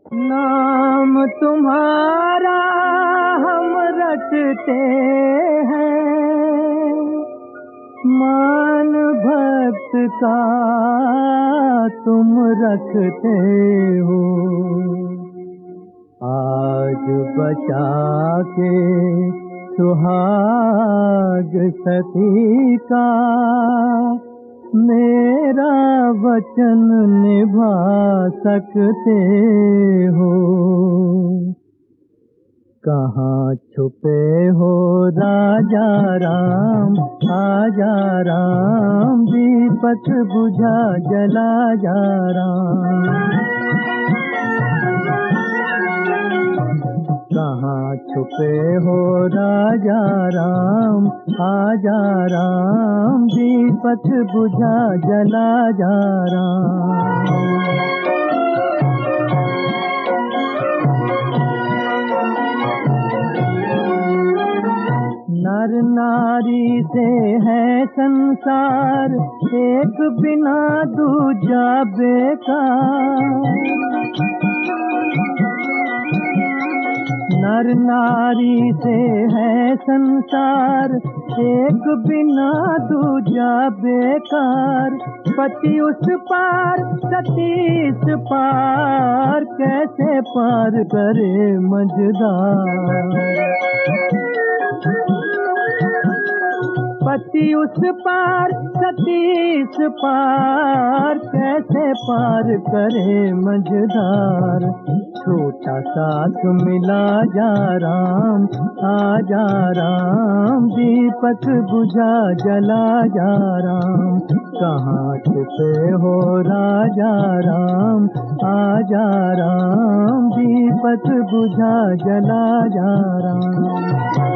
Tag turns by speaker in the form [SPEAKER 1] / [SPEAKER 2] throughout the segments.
[SPEAKER 1] नाम तुम्हारा हम रटते हैं, मान भक्त का तुम रखते हो। आज बचा के सुहाग सती का मेरा वचन निभा सकते हो। कहाँ छुपे हो राजा राम, आजा राम, दीपक बुझा जला जा राम। कहाँ छुपे हो राजा राम, आजा राम, दीपक बुझा जला जा राम। नर नारी से है संसार, एक बिना दूजा बेकार। नर नारी से है संसार, एक बिना दूजा बेकार। पति उस पार सती इस पार, कैसे पार करे मझधार। पति उस पार सती इस पार, कैसे पार करे मझधार। छोटा साथ मिला जा राम, आजा राम, दीपक बुझा जला जा राम। कहाँ छुपे हो राजा राम, आजा राम, दीपक बुझा जला जा राम।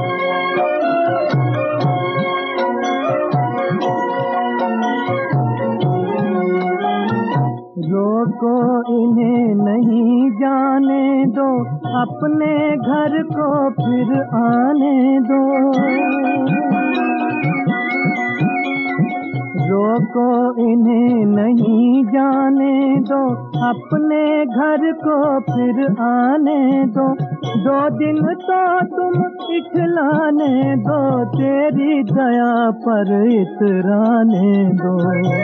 [SPEAKER 1] रोको इन्हें नहीं जाने दो, अपने घर को फिर आने दो। रोको इन्हें नहीं जाने दो, अपने घर को फिर आने दो। 2 दिन तो तुम इठलाने दो, तेरी दया पर इतराने दो।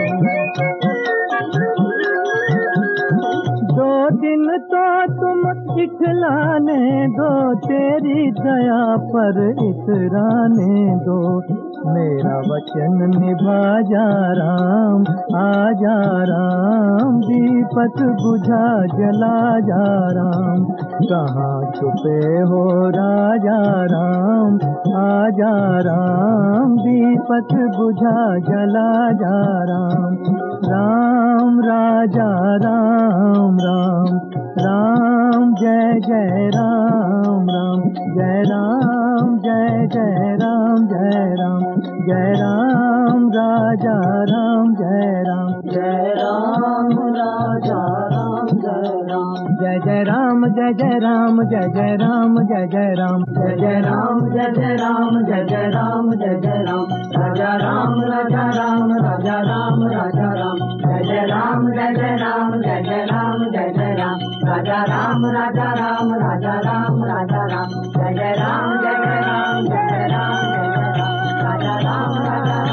[SPEAKER 1] 2 दिन तो तुम इठलाने दो, तेरी दया पर इतराने दो। मेरा वचन निभा जा राम, आजा राम, दीपक बुझा जला जा राम। कहाँ छुपे हो राजा राम, आजा राम, दीपक बुझा जला जा राम। राम राजा राम राम, राम जय जय राम राम, जय राम जय जय राम, जय राम जय राम राजा राम, जय राम जय राम राजा राम, जय राम जय जय राम, जय जय राम, जय जय राम, जय जय राम, जय जय राम, जय जय राम, जय जय राम, जय जय राम, राजा राम राजा राम, राजा राम राजा राम, जय जय राम, जय जय राम, जय जय राम, जय जय राम, राजा राम राजा राम, राजा राम राजा राम, जय जय राम, जय जय राम, जय जय राम, जय जय राम, राजा राम राजा राम।